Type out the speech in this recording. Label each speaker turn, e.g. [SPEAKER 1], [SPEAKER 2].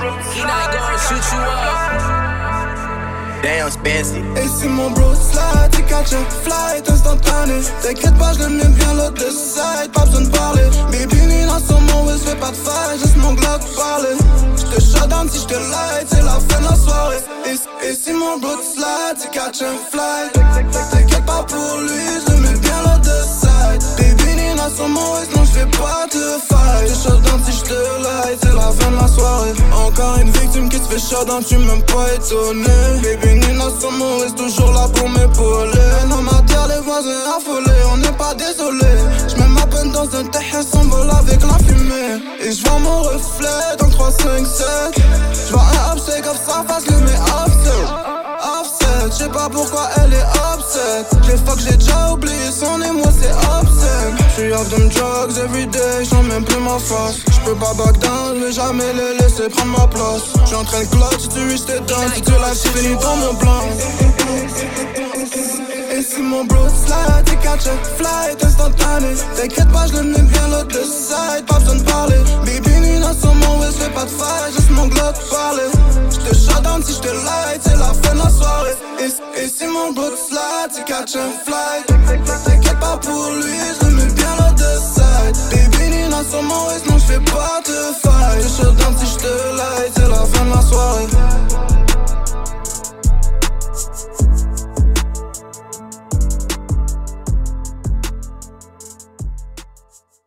[SPEAKER 1] He not gonna shoot you up. Damn, Spancy.
[SPEAKER 2] Et si mon bro slide, il catch un flight instantané. T'inquiète pas, je le mets bien l'autre de side, pas besoin de parler. Baby Nina sur mon wrist, fais pas de faille, juste mon Glock parler. J'te shut down si j'te light, c'est la fin de la soirée. Et si mon bro slide, il catch un flight. T'inquiète pas pour lui, je le mets bien l'autre de side. Baby Nina sur mon wrist, non j'fais pas de fight. J'te shut down si j'te light, c'est la fin de la soirée. Encore une victime qui se fait shut down, tu m'aimes pas étonné. Baby Nina sur mon reste toujours là pour m'épauler. Dans ma terre les voisins affolés, on n'est pas désolé. J'mets ma peine dans un TS, on vole avec la fumée. Et j'vois mon reflet dans 357. J'vois un upset comme ça face le mets offset. Offset, j'sais pas pourquoi elle est upset. J'ai fuck, j'ai déjà oublié son et moi c'est upset. J'suis off them drugs everyday, j'en même plus ma face. J'peux pas back down, mais jamais les laisser prendre ma place. J'suis en train de clutch, si tu reach tes dents, si tu lâches, c'est fini dans mon blanc. Et si mon bro slide, il catch a flight instantané. T'inquiète pas, je le mets bien l'autre de side, pas besoin de parler. Baby Nina sur mon wrist, fais pas de faille, juste mon Glock parler. J'te shut down si j'te light, c'est la fin de la soirée. Et si mon bro slide, il catch a flight. T'inquiète pas pour lui, je le mets bien l'autre de side. Baby Nina sur mon wrist, non j'fais pas de